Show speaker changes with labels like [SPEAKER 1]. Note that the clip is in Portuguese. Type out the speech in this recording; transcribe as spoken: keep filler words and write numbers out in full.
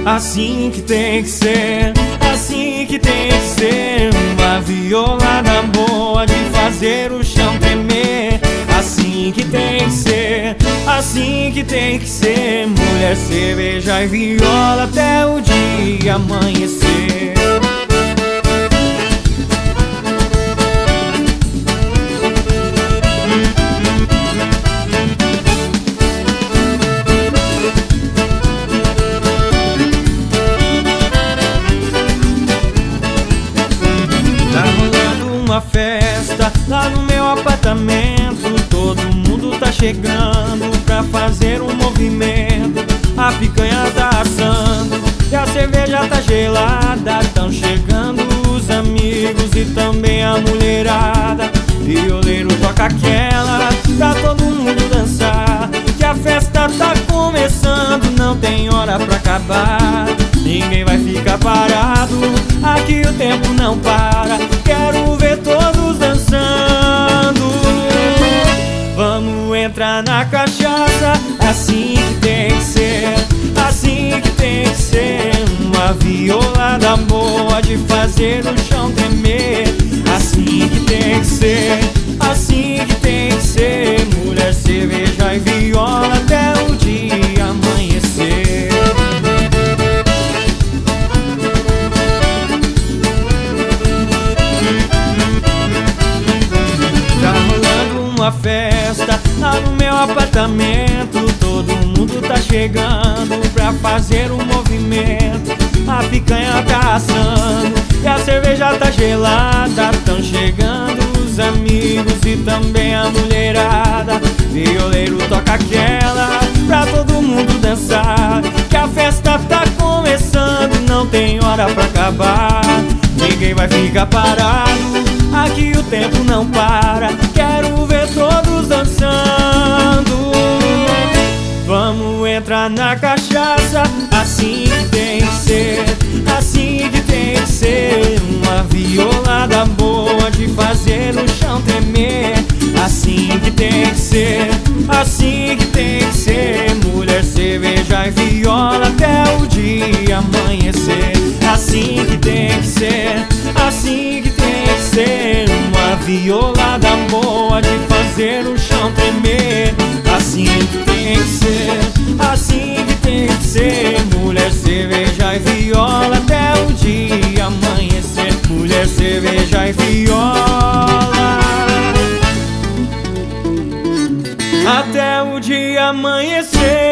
[SPEAKER 1] assim que tem que ser, assim que tem que ser. Uma violada boa de fazer o chão tremer, assim que tem que ser, assim que tem que ser. Mulher, cerveja e viola até o dia amanhecer. Uma festa lá no meu apartamento, todo mundo tá chegando pra fazer um movimento. A picanha tá assando e a cerveja tá gelada. Tão chegando os amigos e também a mulherada. Violeiro toca aquela pra todo mundo dançar, que a festa tá começando, não tem hora pra acabar. Ninguém vai ficar parado, aqui o tempo não para. Quero ver todos dançando. Vamos entrar na cachaça, assim que tem que ser, assim que tem que ser. Uma violada boa de fazer o chão tremer, assim que tem que ser, assim que tem que ser. Mulher, cerveja e viola até o dia amanhecer. Uma festa lá no meu apartamento, todo mundo tá chegando pra fazer um movimento. A picanha tá assando e a cerveja tá gelada. Tão chegando os amigos e também a mulherada. Violeiro toca aquela pra todo mundo dançar, que a festa tá começando, não tem hora pra acabar. Ninguém vai ficar parado, aqui o tempo não para. Quero ver todos dançando. Vamos entrar na cachaça, assim que tem que ser, assim que tem que ser. Uma violada boa de fazer o chão tremer, assim que tem que ser, assim que tem que ser. Mulher, cerveja e viola até o dia amanhecer, assim que tem que ser, assim que tem que ser. Uma violada boa de fazer o chão tremer, assim que tem que ser, assim que tem que ser. Mulher, cerveja e viola até o dia amanhecer. Mulher, cerveja e viola até o dia amanhecer.